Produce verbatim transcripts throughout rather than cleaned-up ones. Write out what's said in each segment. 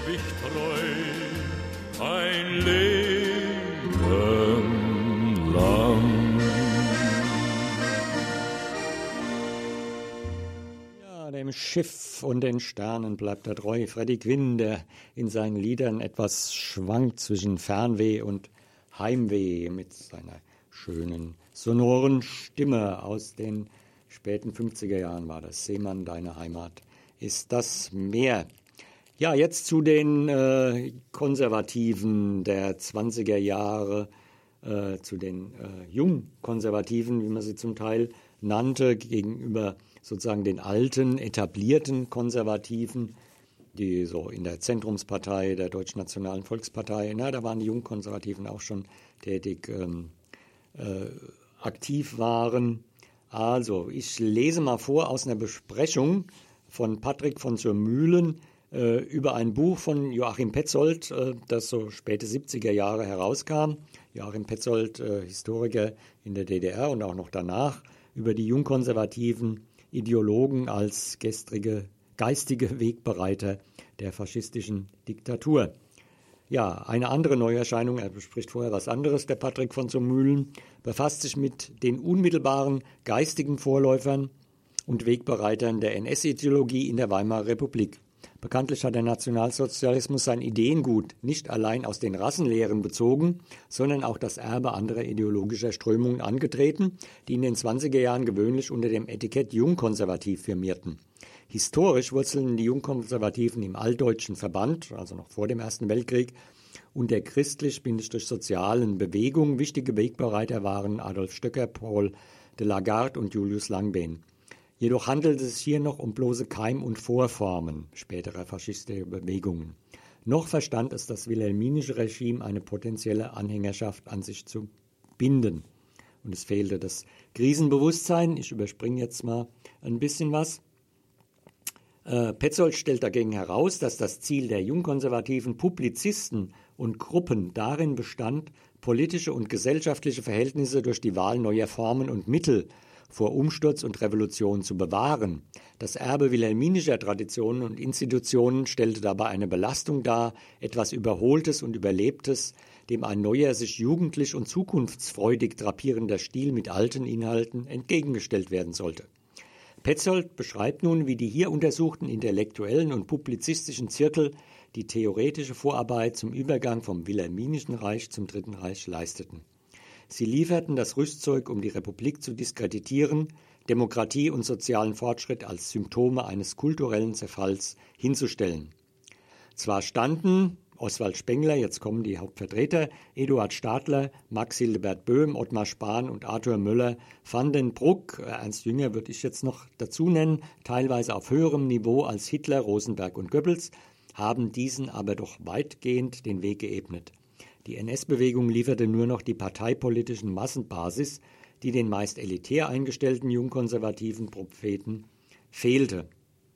ewig treu, ein Leben lang. Ja, dem Schiff und den Sternen bleibt er treu. Freddie Quinn, der in seinen Liedern etwas schwankt zwischen Fernweh und Heimweh mit seiner schönen, sonoren Stimme aus den späten fünfziger Jahren war das. Seemann, deine Heimat ist das Meer. Ja, jetzt zu den äh, Konservativen der zwanziger Jahre, äh, zu den äh, Jungkonservativen, wie man sie zum Teil nannte, gegenüber sozusagen den alten, etablierten Konservativen, die so in der Zentrumspartei, der Deutschnationalen Volkspartei, na, da waren die Jungkonservativen auch schon tätig, ähm, äh, aktiv waren. Also, ich lese mal vor aus einer Besprechung von Patrick von zur Mühlen äh, über ein Buch von Joachim Petzold, äh, das so späte siebziger Jahre herauskam. Joachim Petzold, äh, Historiker in der D D R und auch noch danach, über die jungkonservativen Ideologen als gestrige, geistige Wegbereiter der faschistischen Diktatur. Ja, eine andere Neuerscheinung, er bespricht vorher was anderes, der Patrick von zur Mühlen, befasst sich mit den unmittelbaren geistigen Vorläufern und Wegbereitern der N S-Ideologie in der Weimarer Republik. Bekanntlich hat der Nationalsozialismus sein Ideengut nicht allein aus den Rassenlehren bezogen, sondern auch das Erbe anderer ideologischer Strömungen angetreten, die in den zwanziger Jahren gewöhnlich unter dem Etikett jungkonservativ firmierten. Historisch wurzeln die Jungkonservativen im Alldeutschen Verband, also noch vor dem Ersten Weltkrieg, und der christlich-sozialen Bewegung. Wichtige Wegbereiter waren Adolf Stöcker, Paul de Lagarde und Julius Langbehn. Jedoch handelt es sich hier noch um bloße Keim- und Vorformen späterer faschistischer Bewegungen. Noch verstand es das wilhelminische Regime, eine potenzielle Anhängerschaft an sich zu binden. Und es fehlte das Krisenbewusstsein. Ich überspringe jetzt mal ein bisschen was. Äh, Petzold stellt dagegen heraus, dass das Ziel der jungkonservativen Publizisten und Gruppen darin bestand, politische und gesellschaftliche Verhältnisse durch die Wahl neuer Formen und Mittel vor Umsturz und Revolution zu bewahren. Das Erbe wilhelminischer Traditionen und Institutionen stellte dabei eine Belastung dar, etwas Überholtes und Überlebtes, dem ein neuer, sich jugendlich und zukunftsfreudig drapierender Stil mit alten Inhalten entgegengestellt werden sollte. Petzold beschreibt nun, wie die hier untersuchten intellektuellen und publizistischen Zirkel die theoretische Vorarbeit zum Übergang vom Wilhelminischen Reich zum Dritten Reich leisteten. Sie lieferten das Rüstzeug, um die Republik zu diskreditieren, Demokratie und sozialen Fortschritt als Symptome eines kulturellen Zerfalls hinzustellen. Zwar standen Oswald Spengler, jetzt kommen die Hauptvertreter, Eduard Stadler, Max Hildebert Böhm, Ottmar Spahn und Arthur Müller, Van den Broek, Ernst Jünger würde ich jetzt noch dazu nennen, teilweise auf höherem Niveau als Hitler, Rosenberg und Goebbels, haben diesen aber doch weitgehend den Weg geebnet. Die N S-Bewegung lieferte nur noch die parteipolitischen Massenbasis, die den meist elitär eingestellten jungkonservativen Propheten fehlte.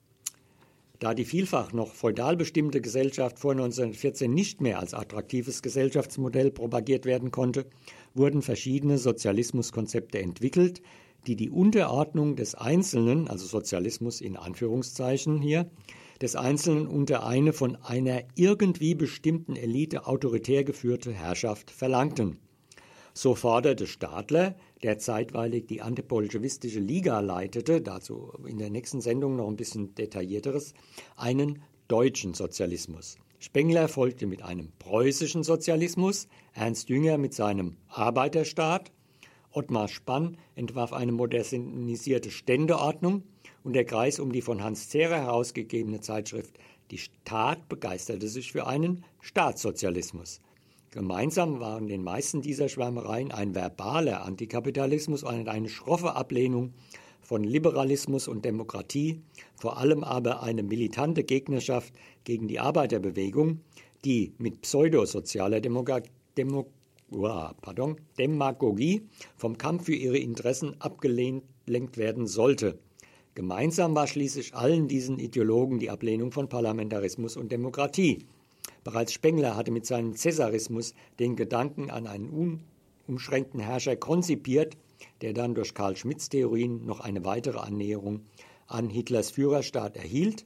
Da die vielfach noch feudal bestimmte Gesellschaft vor neunzehnhundertvierzehn nicht mehr als attraktives Gesellschaftsmodell propagiert werden konnte, wurden verschiedene Sozialismuskonzepte entwickelt, die die Unterordnung des Einzelnen, also Sozialismus in Anführungszeichen hier, des Einzelnen unter eine von einer irgendwie bestimmten Elite autoritär geführte Herrschaft verlangten. So forderte Stadler, der zeitweilig die antibolschewistische Liga leitete, dazu in der nächsten Sendung noch ein bisschen detaillierteres, einen deutschen Sozialismus. Spengler folgte mit einem preußischen Sozialismus, Ernst Jünger mit seinem Arbeiterstaat, Ottmar Spann entwarf eine modernisierte Ständeordnung und der Kreis um die von Hans Zehrer herausgegebene Zeitschrift Die Staat begeisterte sich für einen Staatssozialismus. Gemeinsam waren den meisten dieser Schwärmereien ein verbaler Antikapitalismus und eine schroffe Ablehnung von Liberalismus und Demokratie, vor allem aber eine militante Gegnerschaft gegen die Arbeiterbewegung, die mit pseudosozialer Demo- Demo- oh, pardon, Demagogie vom Kampf für ihre Interessen abgelenkt werden sollte. Gemeinsam war schließlich allen diesen Ideologen die Ablehnung von Parlamentarismus und Demokratie. Bereits Spengler hatte mit seinem Cäsarismus den Gedanken an einen unumschränkten Herrscher konzipiert, der dann durch Karl Schmitts Theorien noch eine weitere Annäherung an Hitlers Führerstaat erhielt.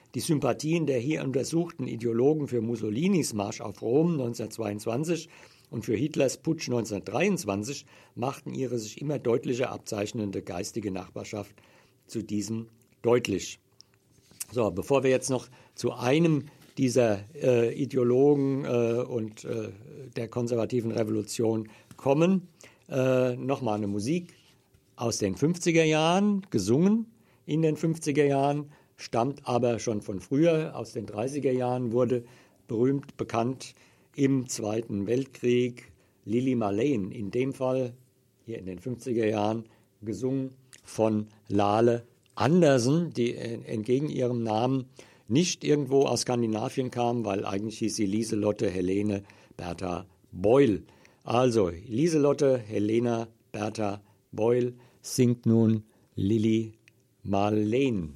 die Sympathien der hier untersuchten Ideologen für Mussolinis Marsch auf Rom neunzehnhundertzweiundzwanzig und für Hitlers Putsch neunzehnhundertdreiundzwanzig machten ihre sich immer deutlicher abzeichnende geistige Nachbarschaft zu diesem deutlich. So, bevor wir jetzt noch zu einem dieser äh, Ideologen äh, und äh, der konservativen Revolution kommen, äh, nochmal eine Musik aus den fünfziger Jahren, gesungen in den fünfziger Jahren, stammt aber schon von früher, aus den dreißiger Jahren, wurde berühmt bekannt im Zweiten Weltkrieg, Lili Marleen, in dem Fall hier in den fünfziger Jahren, gesungen von Lale Andersen, die entgegen ihrem Namen nicht irgendwo aus Skandinavien kam, weil eigentlich hieß sie Lieselotte Helene Bertha Beul. Also Lieselotte Helena Bertha Beul singt nun Lili Marleen.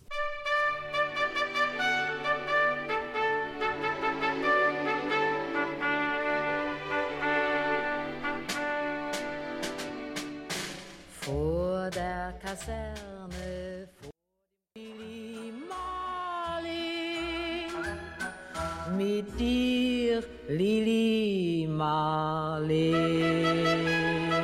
Vor der Kaserne, vor Lili Marleen, mit dir, Lili Marleen.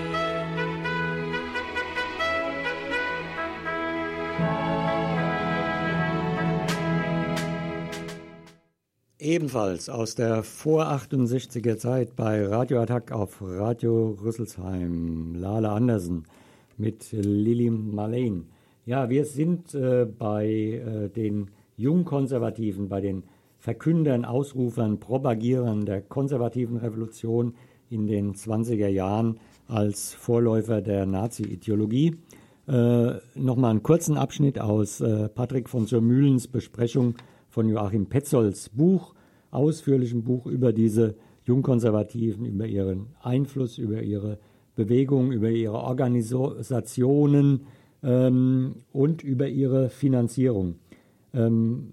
Ebenfalls aus der vor-achtundsechziger Zeit bei Radio Attack auf Radio Rüsselsheim, Lale Andersen mit Lili Marleen. Ja, wir sind äh, bei äh, den Jungkonservativen, bei den Verkündern, Ausrufern, Propagierern der konservativen Revolution in den zwanziger Jahren als Vorläufer der Nazi-Ideologie. Äh, Nochmal einen kurzen Abschnitt aus äh, Patrick von Surmühlens Besprechung von Joachim Petzolds Buch, ausführlichen Buch über diese Jungkonservativen, über ihren Einfluss, über ihre Bewegung, über ihre Organisationen ähm, und über ihre Finanzierung. Ähm,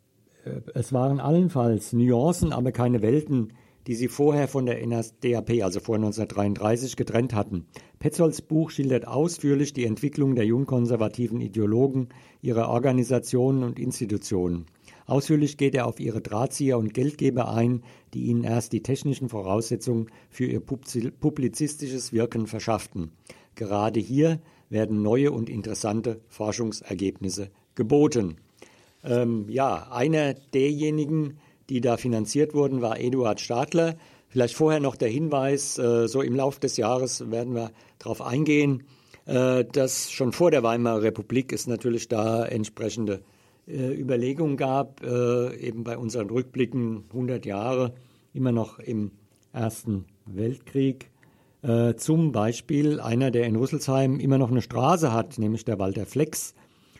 es waren allenfalls Nuancen, aber keine Welten, die sie vorher von der N S D A P, also vor neunzehnhundertdreiunddreißig, getrennt hatten. Petzolds Buch schildert ausführlich die Entwicklung der jungkonservativen Ideologen, ihrer Organisationen und Institutionen. Ausführlich geht er auf ihre Drahtzieher und Geldgeber ein, die ihnen erst die technischen Voraussetzungen für ihr publizistisches Wirken verschafften. Gerade hier werden neue und interessante Forschungsergebnisse geboten. Ähm, ja, einer derjenigen, die da finanziert wurden, war Eduard Stadler. Vielleicht vorher noch der Hinweis, äh, so im Laufe des Jahres werden wir darauf eingehen, äh, dass schon vor der Weimarer Republik es natürlich da entsprechende äh, Überlegungen gab, äh, eben bei unseren Rückblicken hundert Jahre, immer noch im Ersten Weltkrieg. Äh, zum Beispiel einer, der in Rüsselsheim immer noch eine Straße hat, nämlich der Walter Flex,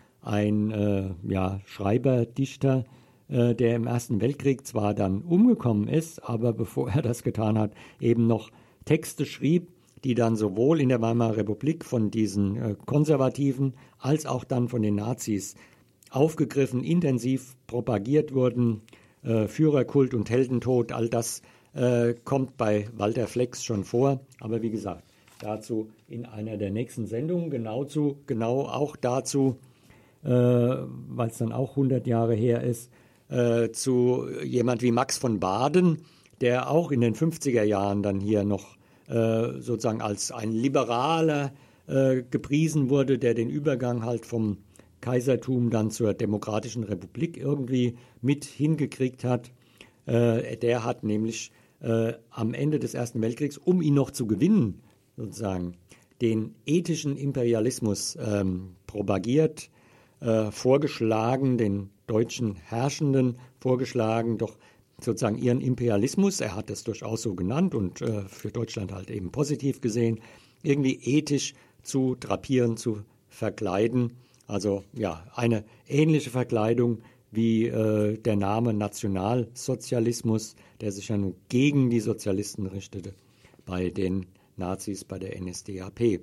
ein äh, ja, Schreiber, Dichter, äh, der im Ersten Weltkrieg zwar dann umgekommen ist, aber bevor er das getan hat, eben noch Texte schrieb, die dann sowohl in der Weimarer Republik von diesen äh, Konservativen als auch dann von den Nazis aufgegriffen, intensiv propagiert wurden. Äh, Führerkult und Heldentod, all das äh, kommt bei Walter Flex schon vor. Aber wie gesagt, dazu in einer der nächsten Sendungen, genau, zu, genau auch dazu, äh, weil es dann auch hundert Jahre her ist, äh, zu jemand wie Max von Baden, der auch in den fünfziger Jahren dann hier noch äh, sozusagen als ein Liberaler äh, gepriesen wurde, der den Übergang halt vom Kaisertum dann zur Demokratischen Republik irgendwie mit hingekriegt hat. Äh, der hat nämlich äh, am Ende des Ersten Weltkriegs, um ihn noch zu gewinnen, sozusagen, den ethischen Imperialismus ähm, propagiert, äh, vorgeschlagen, den deutschen Herrschenden vorgeschlagen, doch sozusagen ihren Imperialismus, er hat das durchaus so genannt und äh, für Deutschland halt eben positiv gesehen, irgendwie ethisch zu drapieren, zu verkleiden. Also ja, eine ähnliche Verkleidung wie äh, der Name Nationalsozialismus, der sich ja nun gegen die Sozialisten richtete bei den Nazis, bei der N S D A P.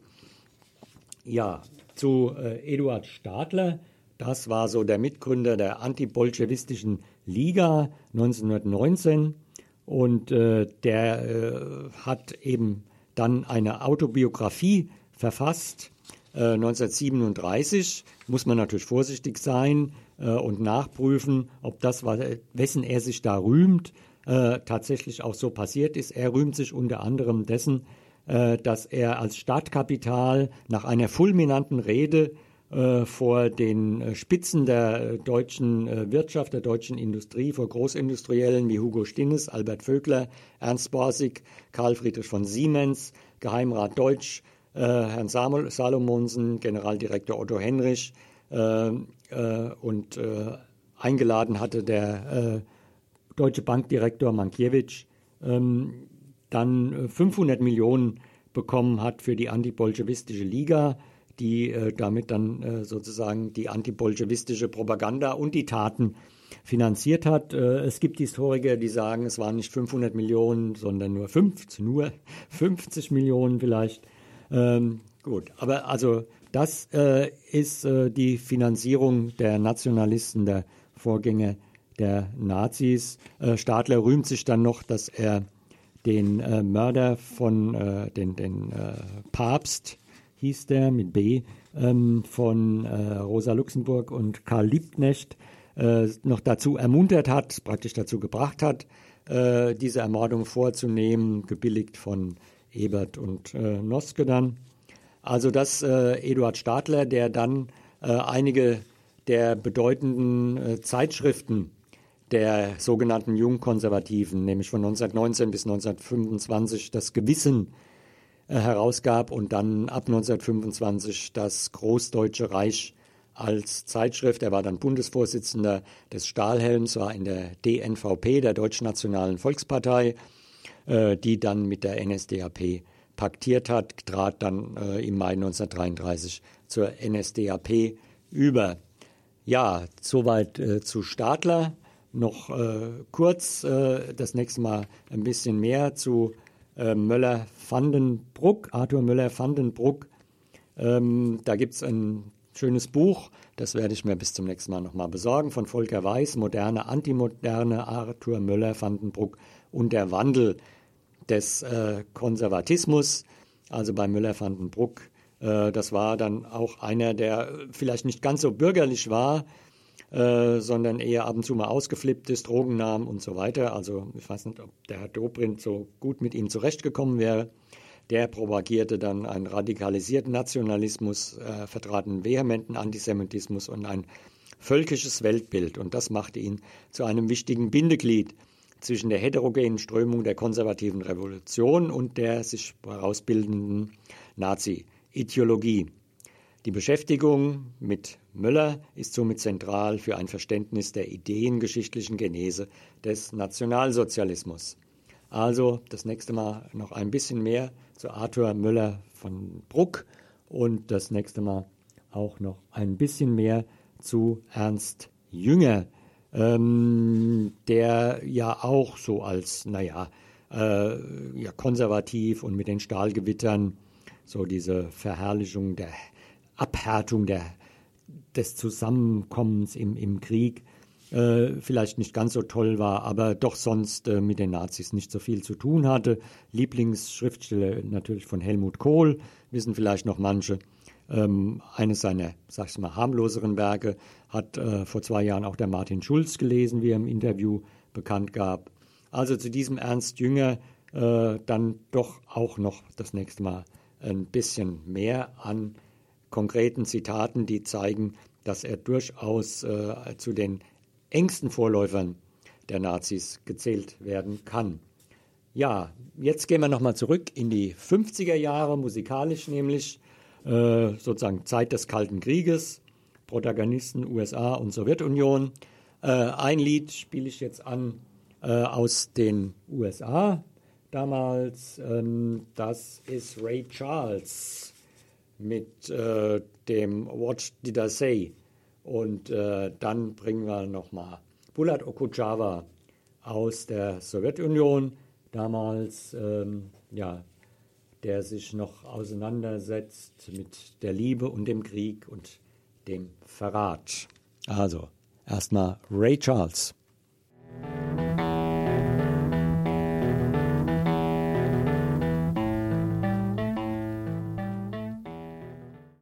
Ja, zu äh, Eduard Stadler, das war so der Mitgründer der antibolschewistischen Liga neunzehnhundertneunzehn und äh, der äh, hat eben dann eine Autobiografie verfasst, neunzehnhundertsiebenunddreißig, muss man natürlich vorsichtig sein, äh, und nachprüfen, ob das, was, wessen er sich da rühmt, äh, tatsächlich auch so passiert ist. Er rühmt sich unter anderem dessen, äh, dass er als Startkapital nach einer fulminanten Rede äh, vor den äh, Spitzen der äh, deutschen äh, Wirtschaft, der deutschen Industrie, vor Großindustriellen wie Hugo Stinnes, Albert Vögler, Ernst Borsig, Karl Friedrich von Siemens, Geheimrat Deutsch, äh, Herrn Samuel Salomonsen, Generaldirektor Otto Henrich äh, äh, und äh, eingeladen hatte der äh, deutsche Bankdirektor Mankiewicz, ähm, dann fünfhundert Millionen bekommen hat für die antibolschewistische Liga, die äh, damit dann äh, sozusagen die antibolschewistische Propaganda und die Taten finanziert hat. Äh, es gibt Historiker, die sagen, es waren nicht fünfhundert Millionen, sondern nur fünfzig, nur fünfzig Millionen vielleicht. Ähm, gut, aber also das äh, ist äh, die Finanzierung der Nationalisten, der Vorgänger der Nazis. Äh, Stadler rühmt sich dann noch, dass er den äh, Mörder von, äh, den, den äh, Papst, hieß der mit B, ähm, von äh, Rosa Luxemburg und Karl Liebknecht äh, noch dazu ermuntert hat, praktisch dazu gebracht hat, äh, diese Ermordung vorzunehmen, gebilligt von Ebert und äh, Noske dann. Also das äh, Eduard Stadler, der dann äh, einige der bedeutenden äh, Zeitschriften der sogenannten Jungkonservativen, nämlich von neunzehnhundertneunzehn bis neunzehnhundertfünfundzwanzig das Gewissen äh, herausgab und dann ab neunzehnhundertfünfundzwanzig das Großdeutsche Reich als Zeitschrift. Er war dann Bundesvorsitzender des Stahlhelms, war in der D N V P, der Deutschnationalen Volkspartei, äh, die dann mit der N S D A P paktiert hat, trat dann äh, im Mai neunzehnhundertdreiunddreißig zur N S D A P über. Ja, soweit äh, zu Stadler. Noch äh, kurz, äh, das nächste Mal ein bisschen mehr zu äh, Möller-Vandenbruck, Arthur Möller-Vandenbruck. Ähm, da gibt es ein schönes Buch, das werde ich mir bis zum nächsten Mal nochmal besorgen, von Volker Weiß, Moderne, Antimoderne, Arthur Möller-Vandenbruck und der Wandel des äh, Konservatismus, also bei Möller-Vandenbruck. Äh, das war dann auch einer, der vielleicht nicht ganz so bürgerlich war, Äh, sondern eher ab und zu mal ausgeflippt ist, Drogen nahm und so weiter. Also ich weiß nicht, ob der Herr Dobrindt so gut mit ihm zurechtgekommen wäre. Der propagierte dann einen radikalisierten Nationalismus, äh, vertrat einen vehementen Antisemitismus und ein völkisches Weltbild. Und das machte ihn zu einem wichtigen Bindeglied zwischen der heterogenen Strömung der konservativen Revolution und der sich herausbildenden Nazi-Ideologie. Die Beschäftigung mit Möller ist somit zentral für ein Verständnis der ideengeschichtlichen Genese des Nationalsozialismus. Also das nächste Mal noch ein bisschen mehr zu Arthur Möller-Vandenbruck und das nächste Mal auch noch ein bisschen mehr zu Ernst Jünger, ähm, der ja auch so als, naja, äh, ja, konservativ und mit den Stahlgewittern so diese Verherrlichung der Abhärtung der, des Zusammenkommens im, im Krieg äh, vielleicht nicht ganz so toll war, aber doch sonst äh, mit den Nazis nicht so viel zu tun hatte. Lieblingsschriftsteller natürlich von Helmut Kohl, wissen vielleicht noch manche. Ähm, eines seiner, sag ich mal, harmloseren Werke hat äh, vor zwei Jahren auch der Martin Schulz gelesen, wie er im Interview bekannt gab. Also zu diesem Ernst Jünger äh, dann doch auch noch das nächste Mal ein bisschen mehr an konkreten Zitaten, die zeigen, dass er durchaus äh, zu den engsten Vorläufern der Nazis gezählt werden kann. Ja, jetzt gehen wir nochmal zurück in die fünfziger Jahre, musikalisch nämlich, äh, sozusagen Zeit des Kalten Krieges, Protagonisten U S A und Sowjetunion. Äh, ein Lied spiele ich jetzt an äh, aus den U S A damals, ähm, das ist Ray Charles mit äh, dem What Did I Say? Und äh, dann bringen wir nochmal Bulat Okučava aus der Sowjetunion, damals, ähm, ja, der sich noch auseinandersetzt mit der Liebe und dem Krieg und dem Verrat. Also, erstmal Ray Charles.